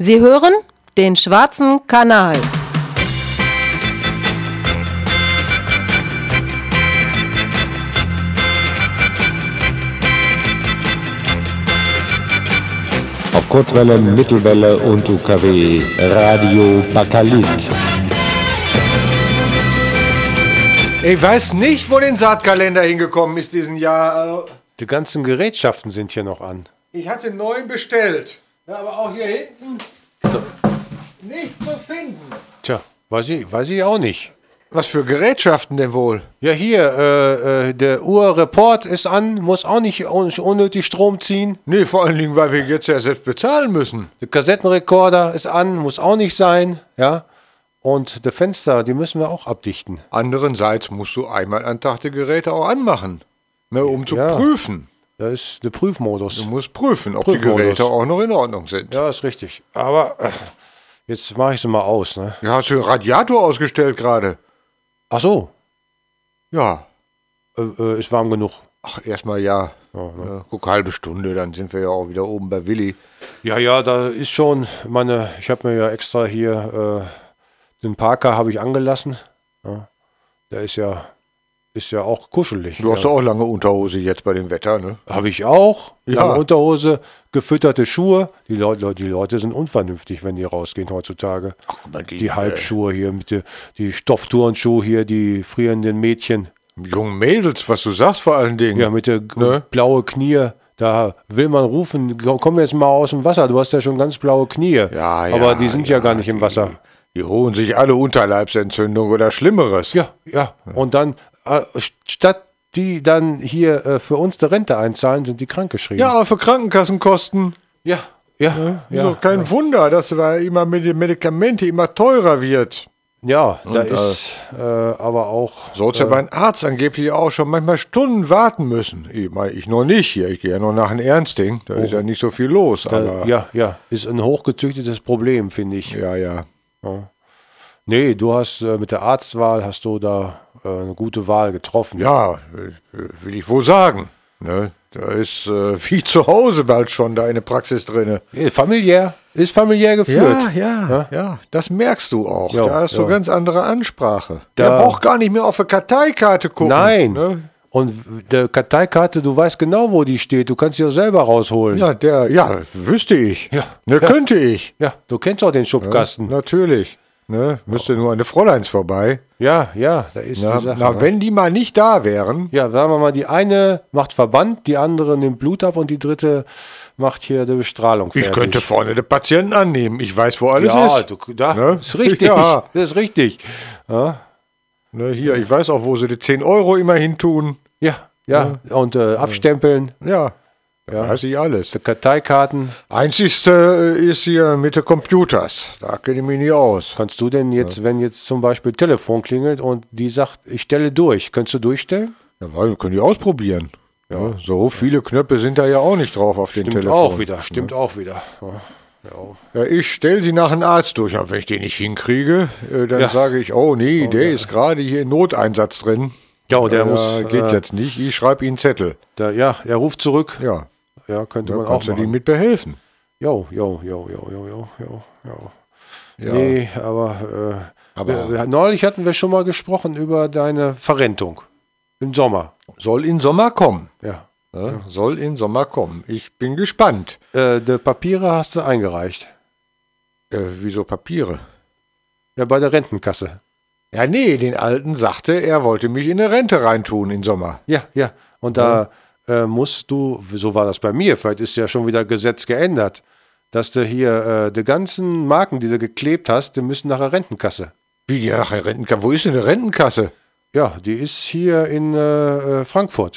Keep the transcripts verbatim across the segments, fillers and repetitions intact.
Sie hören den Schwarzen Kanal. Auf Kurzwelle, Mittelwelle und U K W Radio Bakalit. Ich weiß nicht, wo den Saatkalender hingekommen ist diesen Jahr. Die ganzen Gerätschaften sind hier noch an. Ich hatte einen neuen bestellt. Ja, aber auch hier hinten nicht zu finden. Tja, weiß ich, weiß ich auch nicht. Was für Gerätschaften denn wohl? Ja, hier, äh, äh, der Uhrreport ist an, muss auch nicht un- unnötig Strom ziehen. Nee, vor allen Dingen, weil wir jetzt ja selbst bezahlen müssen. Der Kassettenrekorder ist an, muss auch nicht sein, ja. Und die Fenster, die müssen wir auch abdichten. Andererseits musst du einmal am Tag die Geräte auch anmachen, ne, um zu Ja. prüfen. Da ist der Prüfmodus. Du musst prüfen, ob Prüfmodus. die Geräte auch noch in Ordnung sind. Ja, ist richtig. Aber äh, jetzt mache ich sie mal aus, ne? Ja, hast du den Radiator ausgestellt gerade? Ach so, Ja. äh, äh, ist warm genug. Ach, erstmal ja. ja. Guck, halbe Stunde, dann sind wir ja auch wieder oben bei Willi. Ja, ja, da ist schon, meine, ich habe mir ja extra hier, äh, den Parker habe ich angelassen. Ja. Der ist ja, ist ja auch kuschelig. Du hast ja. ja auch lange Unterhose jetzt bei dem Wetter, ne? Habe ich auch. Ja. Lange Unterhose, gefütterte Schuhe. Die Leute, die Leute sind unvernünftig, wenn die rausgehen heutzutage. Ach, guck mal, die, Die Halbschuhe hier, mit die, die Stoffturnschuhe hier, die frierenden Mädchen. jungen Mädels, was du sagst vor allen Dingen. Ja, mit der g- Ne? blaue Knie. Da will man rufen, komm jetzt mal aus dem Wasser. Du hast ja schon ganz blaue Knie. Ja, ja, Aber die sind ja, ja, gar nicht im Wasser. Die holen sich alle Unterleibsentzündung oder Schlimmeres. Ja, ja. Und dann, äh, statt die dann hier äh, für uns die Rente einzahlen, sind die krankgeschrieben. Ja, aber für Krankenkassenkosten. ja, ja. Ist doch kein Wunder, dass da immer mit den Medikamenten immer teurer wird. Ja, da ist äh, aber auch. Sollst ja beim Arzt angeblich auch schon manchmal Stunden warten müssen. Ich meine, ich noch nicht hier. Ich gehe ja noch nach einem Ernsting. Da ist ja nicht so viel los. Aber Äh, ja, ja, ist ein hochgezüchtetes Problem, finde ich. ja, ja. Nee, du hast äh, mit der Arztwahl hast du da äh, eine gute Wahl getroffen. Ja, äh, will ich wohl sagen. Ne? Da ist äh, wie zu Hause bald schon da eine Praxis drin. Äh, Familiär, ist familiär geführt. Ja, ja, ja, das merkst du auch. Ja, da hast du ja. ganz andere Ansprache. Da- Der braucht gar nicht mehr auf eine Karteikarte gucken. Nein. Ne? Und w- der Karteikarte, du weißt genau, wo die steht. Du kannst sie auch selber rausholen. Ja, der, ja, wüsste ich. Ja, Ne, ja. könnte ich. Ja, du kennst auch den Schubkasten. Natürlich. Ne? Müsste nur an der Fräuleins vorbei. Ja, ja, da ist Na, die Sache. na, ne? wenn die mal nicht da wären. Ja, sagen wir mal, die eine macht Verband, die andere nimmt Blut ab und die dritte macht hier die Bestrahlung Ich fertig. könnte vorne den Patienten annehmen. Ich weiß, wo alles ja, ist. du, da, Ne? ist richtig. Ja. Das ist richtig. Ja, Ne, hier, ich weiß auch, wo sie die zehn Euro immer hin tun. ja, ja. Und äh, abstempeln, Ja, ja. Weiß ich alles. die Karteikarten. Einzigste äh, ist hier mit den Computers. Da kenne ich mich nicht aus. Kannst du denn jetzt, wenn jetzt zum Beispiel Telefon klingelt und die sagt, ich stelle durch, könntest du durchstellen? Ja, weil, können die ausprobieren. Ja. So viele Knöpfe sind da ja auch nicht drauf auf dem Stimmt Telefon. auch wieder, stimmt auch wieder. Ja. Ja. Ja, ich stelle sie nach einem Arzt durch. Und wenn ich den nicht hinkriege, äh, dann Ja. sage ich, oh nee, der ist gerade hier in Noteinsatz drin. Ja, der Ja, muss, geht äh, jetzt nicht. Ich schreibe Ihnen Zettel. Da, ja, er ruft zurück. Ja, Ja, könnte da man auch kannst du machen. ihm mit behelfen. Jo, jo, jo, jo, jo, jo, jo, jo. Ja. Nee, aber, äh, Aber- wir, wir, neulich hatten wir schon mal gesprochen über deine Verrentung im Sommer. Soll in Sommer kommen. Ja. Ja, soll in Sommer kommen. Ich bin gespannt. Äh, die Papiere hast du eingereicht. Äh, wieso Papiere? Ja, bei der Rentenkasse. Ja, nee, den Alten sagte, er wollte mich in eine Rente reintun im Sommer. Ja, ja. Und da äh, musst du, so war das bei mir, vielleicht ist ja schon wieder Gesetz geändert, dass du hier äh, die ganzen Marken, die du geklebt hast, die müssen nach der Rentenkasse. Wie die nach der Rentenkasse? Wo ist denn eine Rentenkasse? Ja, die ist hier in äh, äh, Frankfurt.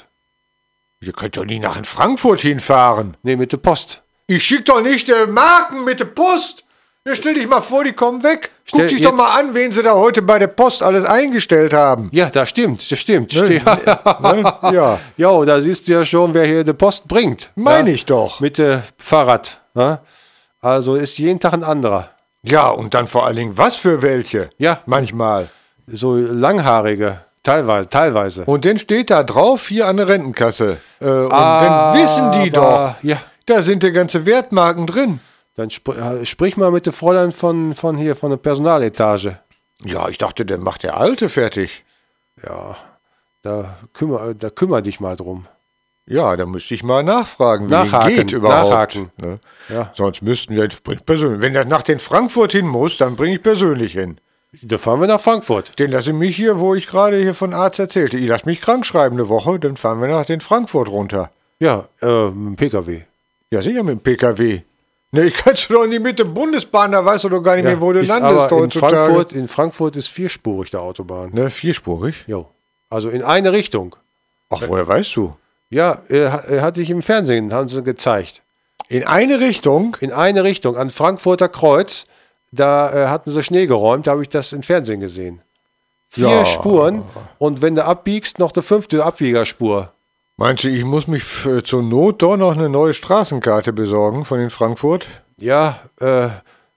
Ihr könnt doch nie nach in Frankfurt hinfahren. Nee, mit der Post. Ich schick doch nicht äh, Marken mit der Post. Ja, stell dich mal vor, die kommen weg. Guck Stell dich doch jetzt- mal an, wen sie da heute bei der Post alles eingestellt haben. Ja, da stimmt, das stimmt. Ne? Ste- Ne? Ja, Jo, da siehst du ja schon, wer hier die Post bringt. meine ja? ich doch. Mit dem Fahrrad. Ja? Also ist jeden Tag ein anderer. Ja, und dann vor allen Dingen, was für welche? Ja. Manchmal. So langhaarige, teilweise. teilweise. Und dann steht da drauf, hier an der Rentenkasse. Äh, und Aber- dann wissen die doch, ja. da sind die ganze Wertmarken drin. Dann sp- äh, sprich mal mit dem Fräulein von, von hier, von der Personaletage. Ja, ich dachte, der macht der Alte fertig. Ja, da kümmer, da kümmer dich mal drum. Ja, da müsste ich mal nachfragen, wie Nachhaken, es geht überhaupt. nachhaken. Ne? Ja. Sonst müssten wir persönlich. Wenn das nach den Frankfurt hin muss, dann bringe ich persönlich hin. Da fahren wir nach Frankfurt. Den lasse ich mich hier, wo ich gerade hier von Arzt erzählte. Ich lasse mich krank schreiben eine Woche, dann fahren wir nach den Frankfurt runter. Ja, äh, mit dem P K W. Ja, sicher mit dem P K W. Ne, ich kannst du doch nicht mit der Bundesbahn, da weißt du doch gar nicht Ja, mehr, wo du ist landest aber in heutzutage. Frankfurt, in Frankfurt ist vierspurig der Autobahn. Ne, vierspurig? Jo. Also in eine Richtung. Ach, woher weißt du? Ja, er, er hatte ich im Fernsehen, haben sie gezeigt. In eine Richtung? In eine Richtung, an Frankfurter Kreuz, da äh, hatten sie Schnee geräumt, da habe ich das im Fernsehen gesehen. Vier Ja. Spuren und wenn du abbiegst, noch die fünfte Abbiegerspur. Meinst du, ich muss mich f- zur Not doch noch eine neue Straßenkarte besorgen von den Frankfurt? Ja, äh,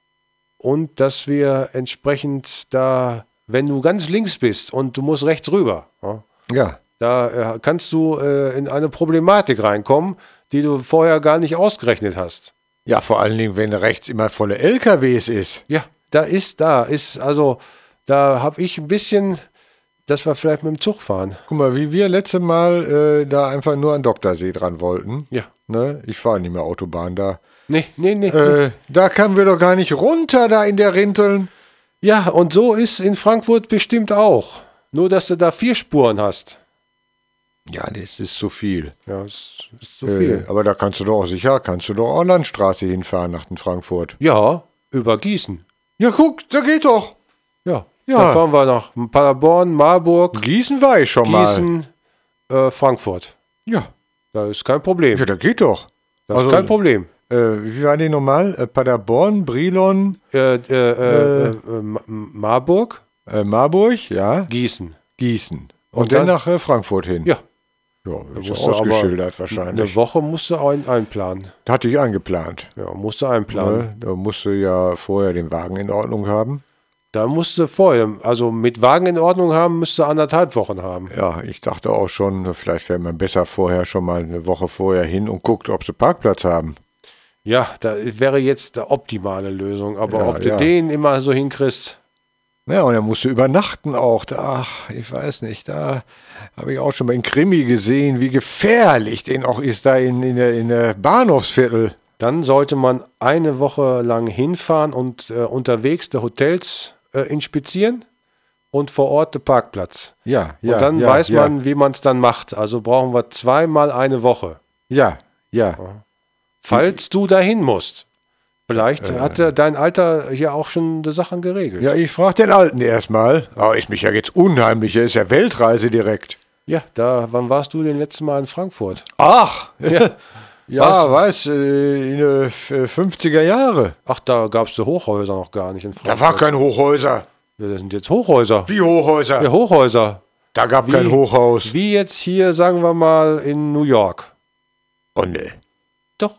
und dass wir entsprechend da, wenn du ganz links bist und du musst rechts rüber, ja, Ja. da äh, kannst du äh, in eine Problematik reinkommen, die du vorher gar nicht ausgerechnet hast. Ja, vor allen Dingen, wenn rechts immer volle L K Ws ist. Ja, da ist, da ist, also, da habe ich ein bisschen, dass wir vielleicht mit dem Zug fahren. Guck mal, wie wir letzte Mal äh, da einfach nur an Doktorsee dran wollten. Ja. Ne? Ich fahre nicht mehr Autobahn da. Nee, nee, nee. nee. Äh, da kamen wir doch gar nicht runter, da in der Rinteln. Ja, und so ist in Frankfurt bestimmt auch. Nur, dass du da vier Spuren hast. Ja, das ist zu viel. Ja, das ist zu Äh, viel. aber da kannst du doch auch sicher, kannst du doch auch Landstraße hinfahren nach den Frankfurt. Ja, über Gießen. Ja, guck, da geht doch. Ja. Ja. Da fahren wir nach Paderborn, Marburg, Gießen war ich schon mal. Gießen, äh, Frankfurt. Ja. Da ist kein Problem. Ja, da geht doch. Das also, ist kein Problem. Äh, wie war die nochmal? Äh, Paderborn, Brilon, Äh, äh, äh, äh, Ma- Marburg, äh, Marburg, ja, Gießen. Gießen. Und, Und dann, dann- nach äh, Frankfurt hin. Ja. Ja, ist ja musst du aber ausgeschildert wahrscheinlich. Eine Woche musst du ein, einplanen. Das hatte ich eingeplant. Ja, musst du einplanen. Ne? Da musst du ja vorher den Wagen in Ordnung haben. Da musst du vorher, also mit Wagen in Ordnung haben, müsst du anderthalb Wochen haben. Ja, ich dachte auch schon, vielleicht wäre man besser vorher schon mal eine Woche vorher hin und guckt, ob sie Parkplatz haben. Ja, da wäre jetzt die optimale Lösung. Aber Ja, ob du ja. den immer so hinkriegst, Ja, und dann musst du übernachten auch. Da, ach, ich weiß nicht, da habe ich auch schon mal in Krimi gesehen, wie gefährlich den auch ist da in, in, der, in der Bahnhofsviertel. dann sollte man eine Woche lang hinfahren und äh, unterwegs die Hotels äh, inspizieren und vor Ort den Parkplatz. Ja, ja. und dann ja, weiß ja. man, wie man es dann macht. Also brauchen wir zweimal eine Woche. Ja, ja. Falls du dahin musst. Vielleicht hat äh, dein Alter hier auch schon die Sachen geregelt. Ja, ich frage den Alten erstmal. Aber ist mich ja jetzt unheimlich, er ist ja Weltreise direkt. Ja, da, wann warst du denn letzte Mal in Frankfurt? Ach, Ja. ja, Was? weiß, äh, in den äh, fünfziger Jahre. Ach, da gab es die Hochhäuser noch gar nicht in Frankfurt. Da war kein Hochhäuser. Ja, das sind jetzt Hochhäuser. Wie Hochhäuser? Ja, Hochhäuser. Da gab Wie- kein Hochhaus. Wie jetzt hier, sagen wir mal, in New York. Oh, nee, Doch,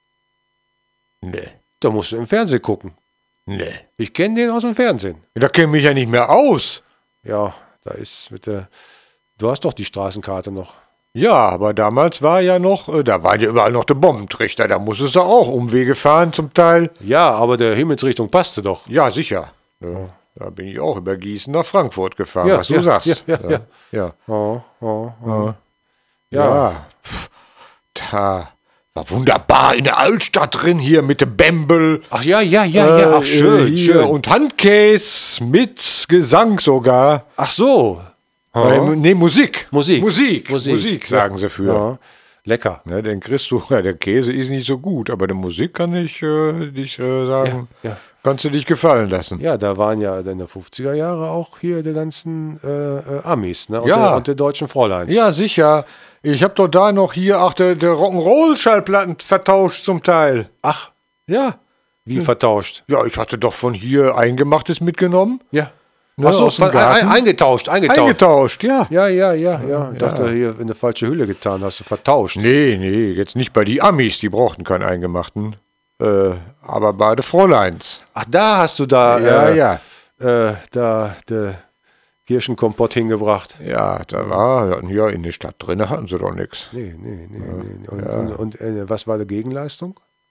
nee, da musst du im Fernsehen gucken. nee. Ich kenne den aus dem Fernsehen. Da kenne ich mich ja nicht mehr aus. Ja, da ist mit der. Du hast doch die Straßenkarte noch. Ja, aber damals war ja noch, äh, da waren ja überall noch die Bombentrichter. Da musstest du auch Umwege fahren zum Teil. Ja, aber der Himmelsrichtung passte doch. Ja, sicher. Ja, da bin ich auch über Gießen nach Frankfurt gefahren, Ja, was du ja, sagst. ja, ja, ja. ja. Oh, oh, oh. Ja, pf, da war wunderbar in der Altstadt drin hier mit dem Bembel. Ach ja, ja, ja, ja. Ach, Äh, schön, hier schön. Und Handcase mit Gesang sogar. Ach so. Äh, nee, Musik. Musik. Musik. Musik. Musik, sagen sie für. Ja. Lecker. Ne, den kriegst du, ja, der Käse ist nicht so gut, aber die Musik kann ich äh, dich äh, sagen, Ja, ja. kannst du dich gefallen lassen. Ja, da waren ja in den fünfziger Jahre auch hier die ganzen äh, äh, Amis, ne? Und, Ja. die, und die deutschen Fräuleins. Ja, sicher. Ich hab doch da noch hier, ach, der, der Rock'n'Roll-Schallplatten vertauscht zum Teil. Ach, Ja. wie vertauscht. Ja, ich hatte doch von hier Eingemachtes mitgenommen. Ja. Ne, Ach so, aus dem ver- Garten. ein, eingetauscht, eingetauscht. Eingetauscht, ja. Ja, ja, ja, ja. Ich dachte, hier in eine falsche Hülle getan, hast du vertauscht. Nee, nee, jetzt nicht bei die Amis, die brauchten keinen Eingemachten. Äh, aber bei den Fräuleins. Ach, da hast du da, Ja, äh, ja. äh, da, der Kirschenkompott hingebracht. Ja, da war, ja, in der Stadt drin hatten sie doch nichts. Nee, nee, nee. nee. Und, und, und äh, was war die Gegenleistung?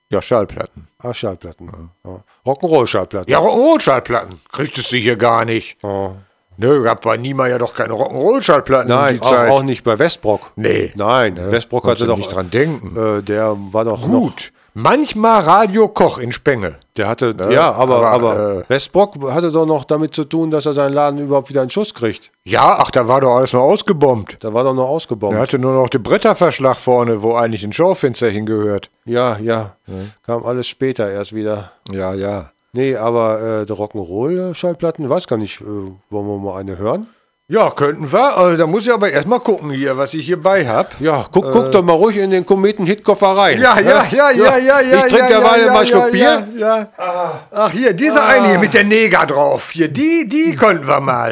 Ja, Schallplatten. Ah, Schallplatten. Ja. Rock'n'Roll-Schallplatten. Ja, Rock'n'Roll-Schallplatten. Kriegtest du hier gar nicht. Oh. Nö, gab bei Niemeyer ja doch keine Rock'n'Roll-Schallplatten um Nein, die auch, Zeit. auch nicht bei Westbrock. Nee. Nein, Ja, Westbrock konntest hatte du doch... nicht dran denken. Äh, der war doch noch... Gut. Manchmal Radio Koch in Spenge. Der hatte... Ja, aber, aber, aber äh, Westbrock hatte doch noch damit zu tun, dass er seinen Laden überhaupt wieder in Schuss kriegt. Ja, ach, da war doch alles noch ausgebombt. Da war doch noch ausgebombt. Er hatte nur noch den Bretterverschlag vorne, wo eigentlich ein Schaufenster hingehört. Ja, ja, kam alles später erst wieder. Ja, ja. Nee, aber äh, der Rock'n'Roll-Schallplatten, weiß gar nicht, äh, wollen wir mal eine hören? Ja, könnten wir. Also, da muss ich aber erstmal gucken hier, was ich hier bei hab. Ja, guck, guck doch mal ruhig in den Kometen-Hitkoffer rein. Ja, ja, ja, ja, ja, ja. Ich trinke ja, derweil ja, mal einen ja, Schluck ja, Bier. Ja, ja. Ach, hier, diese eine hier mit der Neger drauf. Hier, die, die könnten wir mal.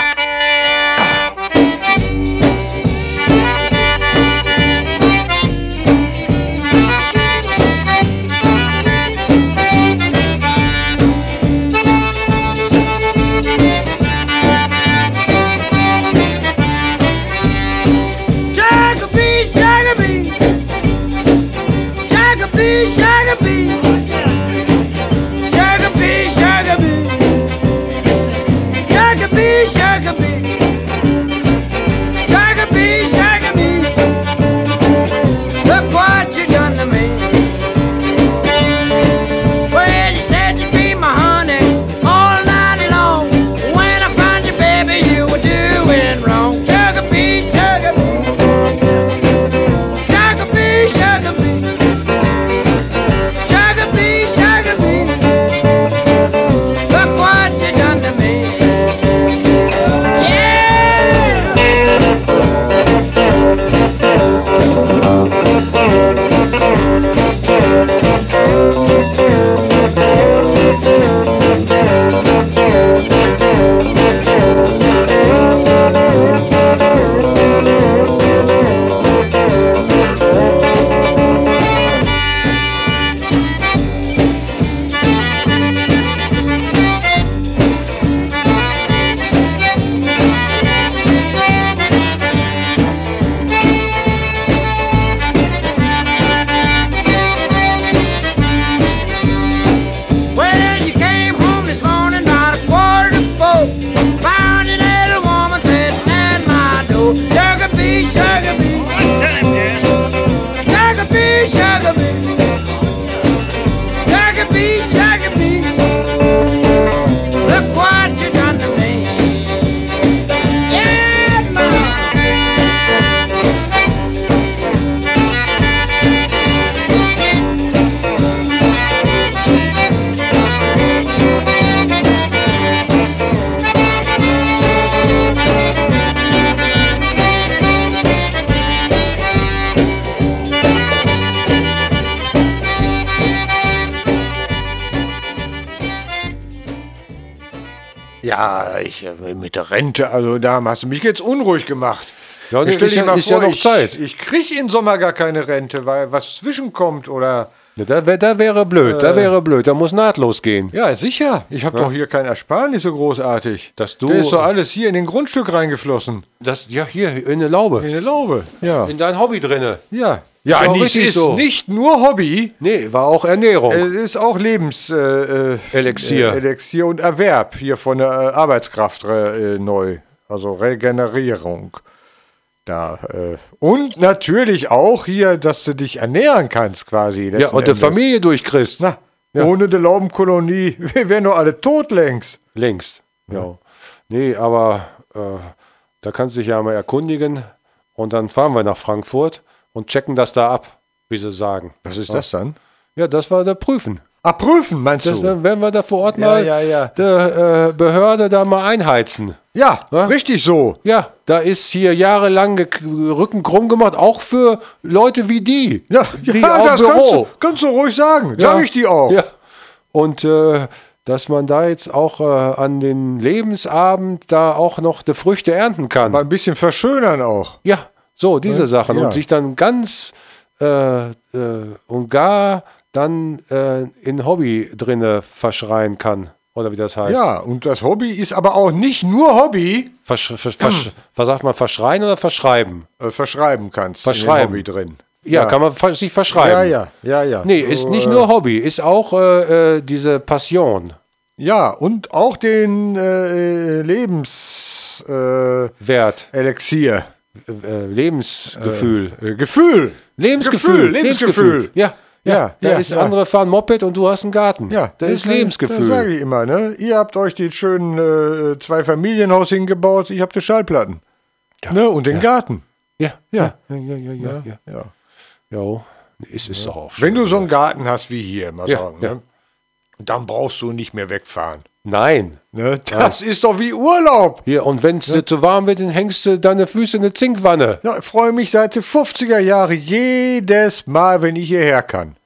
Ja, ich mit der Rente, also da hast du mich jetzt unruhig gemacht. Ja, nee, Stell ist dir ja- mal ist vor, ja noch ich, Zeit. Ich krieg im Sommer gar keine Rente, weil was zwischenkommt oder... Ja, da, wär- da wäre blöd, da wäre blöd, da muss nahtlos gehen. Ja, sicher. Ich habe doch hier kein Ersparnis so großartig. Dass du- Da ist doch alles hier in den Grundstück reingeflossen. Das, ja, hier, in eine Laube. In eine Laube. Ja. In dein Hobby drinne. Ja. Ist Ja, auch nicht, richtig ist so. nicht nur Hobby, Nee, war auch Ernährung. es ist auch Lebens... Äh, äh, Elixier. Äh, Elixier und Erwerb hier von der äh, Arbeitskraft äh, neu. Also Regenerierung. Da, äh, und natürlich auch hier, dass du dich ernähren kannst quasi. ja, letzten und die Endes. Familie durchkriegst. Na, ohne die Laubenkolonie, wir wären doch alle tot längst. Längst. Ja. Nee, aber äh, da kannst du dich ja mal erkundigen und dann fahren wir nach Frankfurt und checken das da ab, wie sie sagen. Was ist das dann? Ja, das war der Prüfen. Ah, prüfen, meinst Das du? werden wir da vor Ort Ja, mal ja, ja. der äh, Behörde da mal einheizen. Ja, Ja? richtig so. Ja, da ist hier jahrelang ge- Rücken krumm gemacht, auch für Leute wie die. Ja, die ja am das kannst Büro. du, kannst du ruhig sagen. Ja. Sag ich dir auch. Ja. Und äh, dass man da jetzt auch äh, an den Lebensabend da auch noch die Früchte ernten kann. Mal ein bisschen verschönern auch. Ja, so, diese Sachen. Ja. Und sich dann ganz äh, äh, und gar dann äh, in Hobby drinne verschreien kann. Oder wie das heißt. Ja, und das Hobby ist aber auch nicht nur Hobby, Versch, versch, versch, was sagt man, verschreien oder verschreiben? äh, verschreiben kannst. Verschreiben. In dem Hobby drin. Ja, Ja. kann man fa- sich verschreiben. Ja, ja, ja, ja. Nee, So, ist nicht äh, nur Hobby, ist auch äh, äh, diese Passion. Ja, und auch den äh, Lebens äh, Wert, Elixier. äh, Lebensgefühl. Äh, Gefühl. Lebensgefühl. Gefühl, Lebensgefühl. Ja, ja. Ja, da ja, ist ja. andere fahren Moped und du hast einen Garten. Ja, das ist Lebensgefühl. Das sage ich immer, ne? Ihr habt euch die schönen äh, zwei Familienhaus hingebaut, ich hab die Schallplatten. Ne? Und den Garten. Ja, Ja. ja, ja, ja, ja, ja. Ja. Jo, ist es doch auch schön. Wenn du so einen Garten hast wie hier, mal Ja, sagen, ja. ne? Dann brauchst du nicht mehr wegfahren. Nein. Ne? Das ist doch wie Urlaub. Hier, und wenn es dir zu warm wird, dann hängst du deine Füße in eine Zinkwanne. Ja, ich freue mich seit den fünfziger Jahren jedes Mal, wenn ich hierher kann.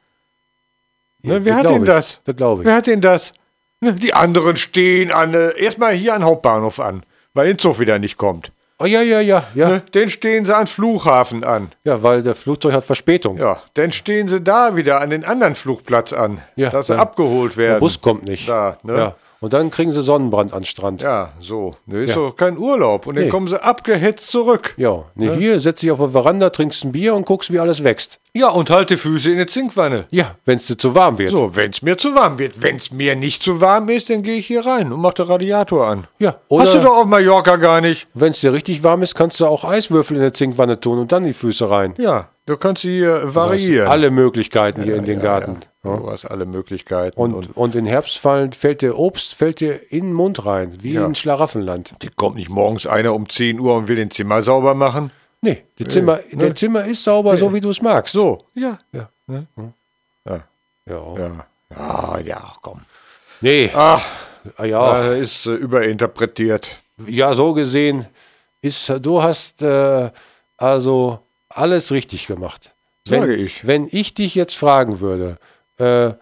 Ne, wer das hat glaub denn ich. das? Das glaube ich. Wer hat denn das? Ne, die anderen stehen an, äh, erstmal hier an Hauptbahnhof an, weil den Zug wieder nicht kommt. Oh ja, ja, ja, ja. Ne, den stehen sie an Flughafen an. Ja, weil der Flugzeug hat Verspätung. Ja, dann stehen sie da wieder an den anderen Flugplatz an, Ja, dass sie ja. abgeholt werden. Der Bus kommt nicht. Da, ne? Ja. Und dann kriegen sie Sonnenbrand an den Strand. Ja, so. Ne, ist Ja. doch kein Urlaub. Und dann Nee. kommen sie abgehetzt zurück. Ja, nee, hier setzt dich auf der Veranda, trinkst ein Bier und guckst, wie alles wächst. Ja, und halt die Füße in eine Zinkwanne. Ja, wenn es dir zu warm wird. So, wenn es mir zu warm wird. Wenn es mir nicht zu warm ist, dann gehe ich hier rein und mache den Radiator an. Ja, oder Hast du doch auf Mallorca gar nicht. wenn es dir richtig warm ist, kannst du auch Eiswürfel in der Zinkwanne tun und dann die Füße rein. Ja, du kannst hier Du hast variieren. alle Möglichkeiten hier in den Garten. Ja. Du hast alle Möglichkeiten. Und, Und, und, in Herbst fallen, fällt dir Obst fällt dir in den Mund rein, wie in Schlaraffenland. die kommt nicht morgens einer um zehn Uhr und will den Zimmer sauber machen. Nee, die Zimmer, der Zimmer ist sauber, so wie du es magst. So, ja. Ja. Ja. Ja. Ja, ja, ja komm. Nee, Ach, ah, ja. äh, ist äh, überinterpretiert. ja, so gesehen ist, du hast äh, also alles richtig gemacht. Wenn, Sage ich. Wenn ich dich jetzt fragen würde, äh, äh,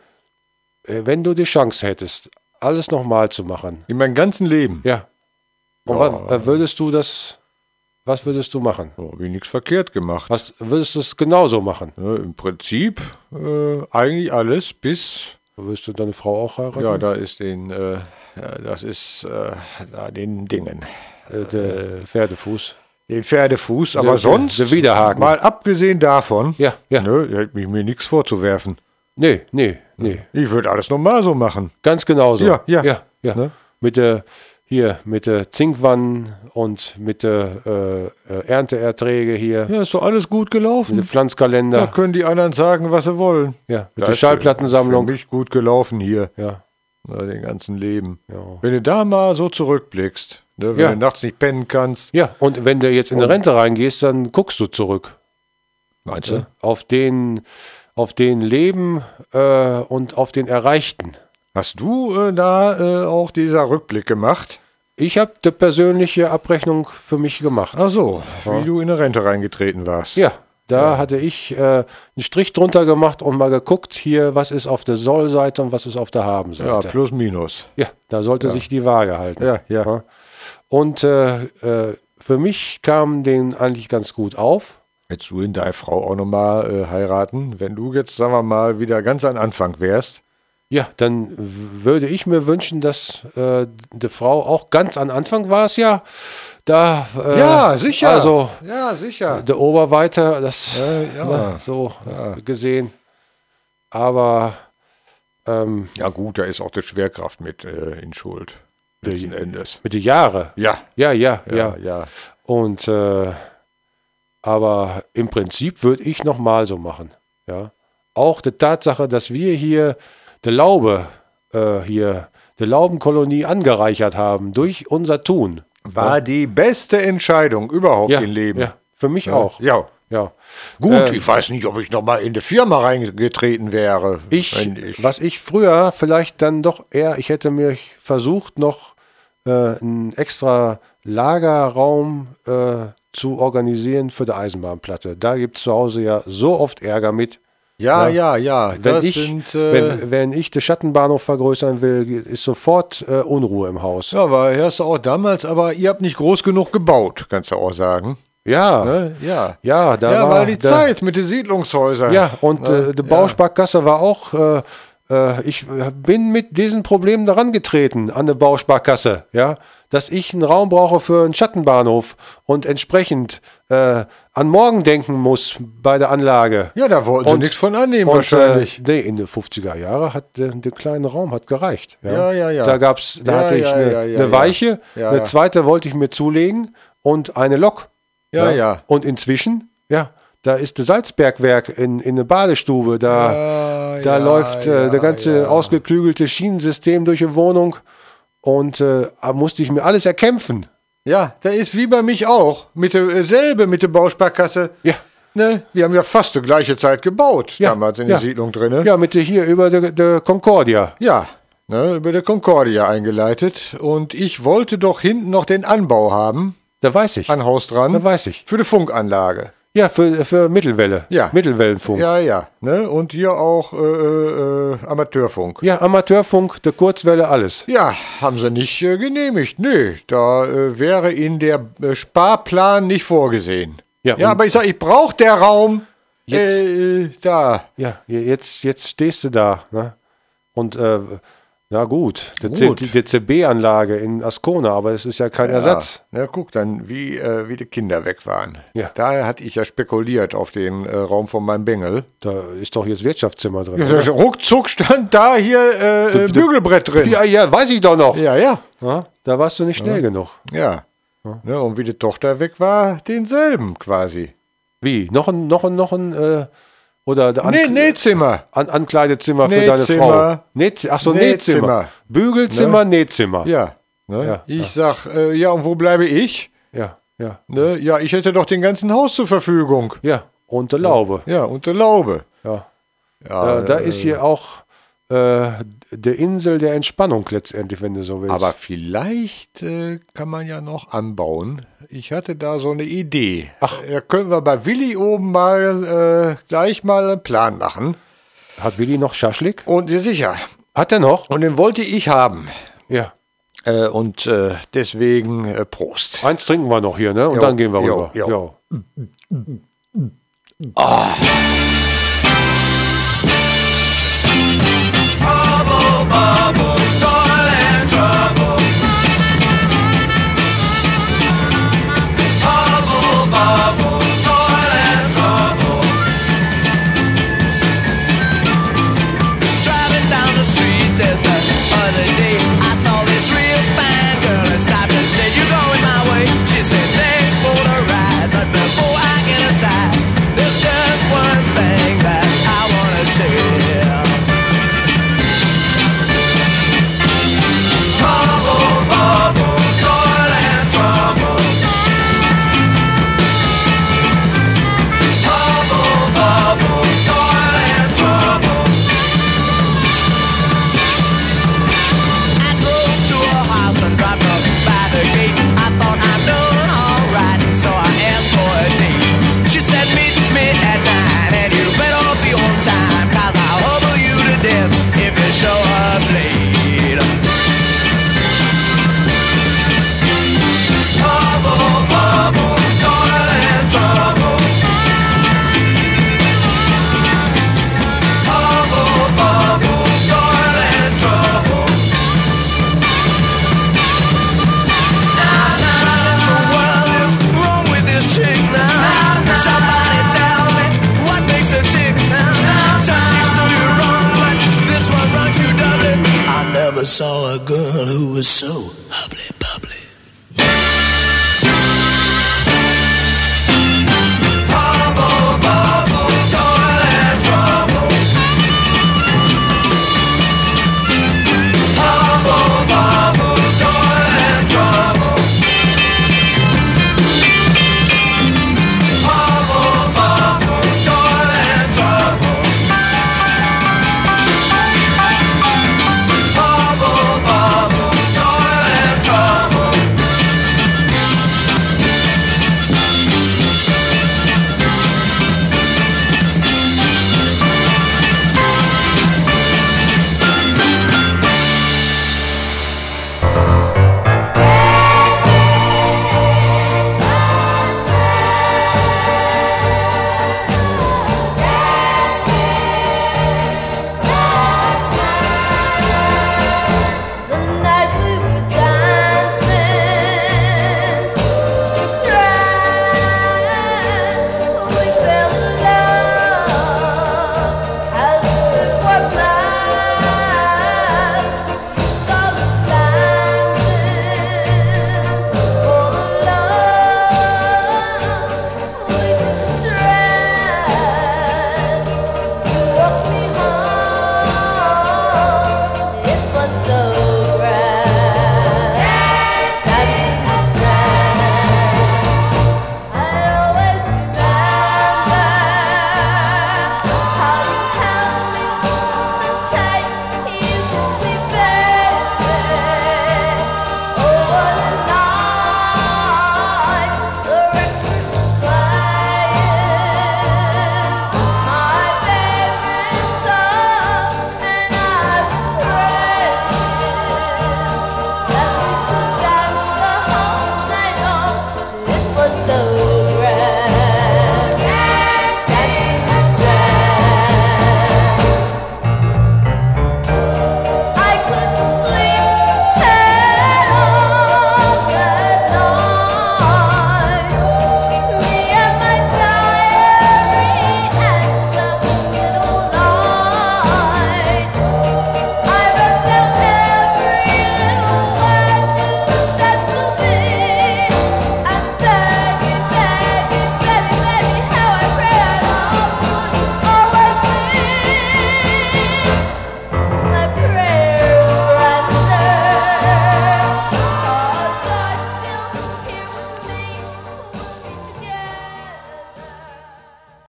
wenn du die Chance hättest, alles nochmal zu machen, In meinem ganzen Leben. ja, und Ja. was, würdest du das, was würdest du machen? So, habe ich nichts verkehrt gemacht. Was würdest du es genauso machen? Ne, Im Prinzip äh, eigentlich alles bis. Würdest du deine Frau auch heiraten? Ja, da ist den, äh, ja, das ist äh, da den Dingen. äh, der Pferdefuß. Den Pferdefuß, aber der- sonst, der Widerhaken. mal abgesehen davon, Ja, ja. ne, hätte mich mir nichts vorzuwerfen. Nee, nee, nee. Ich würde alles normal so machen. Ganz genauso. Ja, ja. ja, ja. Ne? Mit der, hier, mit der Zinkwannen und mit der äh, äh, Ernteerträge hier, Ja, ist doch alles gut mit dem gelaufen. Pflanzkalender, Da können die anderen sagen, was sie wollen. ja, mit Da der ist Schallplattensammlung. Für mich gut gelaufen hier, Ja, na, den ganzen Leben. Ja. Wenn du da mal so zurückblickst, ne, wenn Ja. du nachts nicht pennen kannst, ja, und wenn du jetzt in eine Rente reingehst, dann guckst du zurück. meinst Ne? Auf den, auf den Leben äh, und auf den Erreichten. Hast du äh, da äh, auch dieser Rückblick gemacht? Ich habe die persönliche Abrechnung für mich gemacht. Ach so, wie du in eine Rente reingetreten warst. Ja, da hatte ich äh, einen Strich drunter gemacht und mal geguckt, hier, was ist auf der Soll-Seite und was ist auf der Ja, Haben-Seite. plus minus. Ja, da sollte sich die Waage halten. Ja, ja. Und äh, äh, für mich kam den eigentlich ganz gut auf. Hättest du in deine Frau auch nochmal äh, heiraten, wenn du jetzt, sagen wir mal, wieder ganz am Anfang wärst? Ja, dann w- würde ich mir wünschen, dass äh, die Frau auch ganz am Anfang war es ja. Da, äh, Ja, sicher. Also Ja, sicher. der Oberweiter, das Äh, ja. ne, so äh, gesehen. Aber ähm, Ja gut, da ist auch die Schwerkraft mit äh, in Schuld. Letzten Endes. mit den Jahren. Ja. Ja, ja, ja. Ja, ja. Und äh, aber im Prinzip würde ich nochmal so machen. Ja. Auch die Tatsache, dass wir hier die Laube äh, hier, die Laubenkolonie angereichert haben durch unser Tun. War die beste Entscheidung überhaupt Ja, im Leben. ja, für mich auch. Ja. Ja. Gut, Ähm, ich weiß nicht, ob ich nochmal in die Firma reingetreten wäre. Ich, wenn ich was ich früher vielleicht dann doch eher, ich hätte mir versucht, noch äh, einen extra Lagerraum äh, zu organisieren für die Eisenbahnplatte. Da gibt es zu Hause ja so oft Ärger mit. ja, ja, ja. Wenn Das ich, sind. Äh, wenn, wenn ich den Schattenbahnhof vergrößern will, ist sofort äh, Unruhe im Haus. ja, war erst auch damals, aber ihr habt nicht groß genug gebaut, kannst du auch sagen. Ja, Ne? Ja. ja, da ja, war war die da, Zeit mit den Siedlungshäusern. Ja, und äh, die Bausparkasse war auch äh, äh, ich bin mit diesen Problemen daran getreten an eine Bausparkasse, ja, dass ich einen Raum brauche für einen Schattenbahnhof und entsprechend äh, an morgen denken muss bei der Anlage. Ja, da wollten sie nichts von annehmen und, wahrscheinlich. Äh, nee, in den fünfziger Jahren hat der, der kleine Raum hat gereicht. Ja, Ja, ja, ja. Da gab's, da Ja, hatte ich ja, eine, ja, ja, eine ja. Weiche, Ja, eine ja. zweite wollte ich mir zulegen und eine Lok. Ja, ja. Und inzwischen, ja, da ist das Salzbergwerk in, in eine Badestube, da, Ja, da ja, läuft äh, ja, das ganze ja. ausgeklügelte Schienensystem durch die Wohnung und äh, musste ich mir alles erkämpfen. Ja, da ist wie bei mich auch. Mit derselbe mit der Bausparkasse. Ja. Ne? Wir haben ja fast zur gleichen Zeit gebaut, Ja, damals in ja. der Siedlung drin. Ne? Ja, mit der hier über der, der Concordia. Ja, ne, über der Concordia eingeleitet. Und ich wollte doch hinten noch den Anbau haben, Da weiß ich. an Haus dran. Da weiß ich. Für die Funkanlage. Ja, für, für Mittelwelle. Ja. Mittelwellenfunk. Ja. Ja, ja. Ne? Und hier auch äh, äh, Amateurfunk. Amateurfunk, der Kurzwelle, alles. Ja, haben sie nicht äh, genehmigt. Nö, da äh, wäre in der äh, Sparplan nicht vorgesehen. Ja, ja und- aber ich sag, ich brauche der Raum Jetzt- äh, da. Ja, jetzt, jetzt stehst du da. Ne? Und, äh, na gut, der Gut. C- die C B-Anlage in Ascona, aber es ist ja kein Ersatz. Ja, na, guck dann, wie, äh, wie die Kinder weg waren. Ja. Daher hatte ich ja spekuliert auf den äh, Raum von meinem Bengel. Da ist doch jetzt Wirtschaftszimmer drin. Ja, oder? da ruckzuck stand da hier äh, äh, Bügelbrett drin. Ja, ja, weiß ich doch noch. ja. Ja. Ja, da warst du nicht schnell genug. ja. Ne, und wie die Tochter weg war, denselben quasi. Wie? Noch ein, noch ein, noch ein, äh, oder der Nee, Nähzimmer. An Ankleidezimmer für deine Nähzimmer. Frau. Nähzi- Ach so, Nähzimmer. Nähzimmer. Bügelzimmer, Nähzimmer. Ja. Ne? Ja, ich sag, äh, ja, und wo bleibe ich? ja, ja. Ne? Ja, ich hätte doch den ganzen Haus zur Verfügung. Ja, und der Laube. Ja, und der Laube. Ja. Ja, Äh, da ist hier auch äh, der Insel der Entspannung letztendlich, wenn du so willst. aber vielleicht äh, kann man ja noch anbauen. Ich hatte da so eine Idee. Ach. Da können wir bei Willi oben mal äh, gleich mal einen Plan machen. Hat Willi noch Schaschlik? Und ja, sicher. Hat er noch? Und den wollte ich haben. Ja. Äh, und äh, deswegen äh, Prost. Eins trinken wir noch hier, ne? Und Jo, dann gehen wir jo, rüber. jo. Jo. Driving down the street, there's the other day I saw this real fine girl and stopped and said, "You going my way?" She said, "Thanks for the ride, but before I get aside, there's just one thing that I wanna say." Bubble, bubble, toil and trouble. Bubble, bubble, toil and trouble. I drove to a house and dropped up by the gate. I thought I'm doing alright, so I asked for a date. She said, "Meet me at nine, and you better be on time, 'cause I'll hubble you to death if you show up late." Bubble, bubble, toil and trouble. Bubble, bubble, toil and trouble. The world is wrong with this chick now. Somebody tell me what makes her tick now. Some chicks do you wrong, but this one wrongs you doubly. I never saw a girl who was so hubbly bubbly.